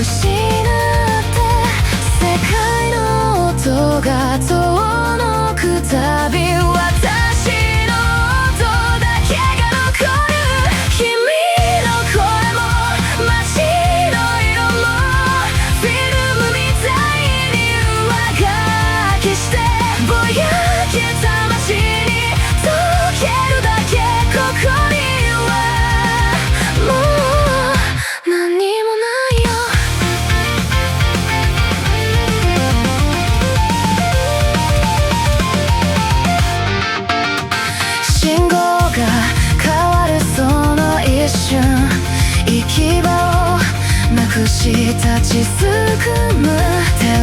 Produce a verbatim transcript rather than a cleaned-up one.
失って世界の音が遠のくたび私の音だけが残る君の声も街の色もフィルムみたいに上書きしてぼやけた街に溶けるだけここにはもう何もないよ信号が変わるその一瞬行き場をなくし立ちすくむ手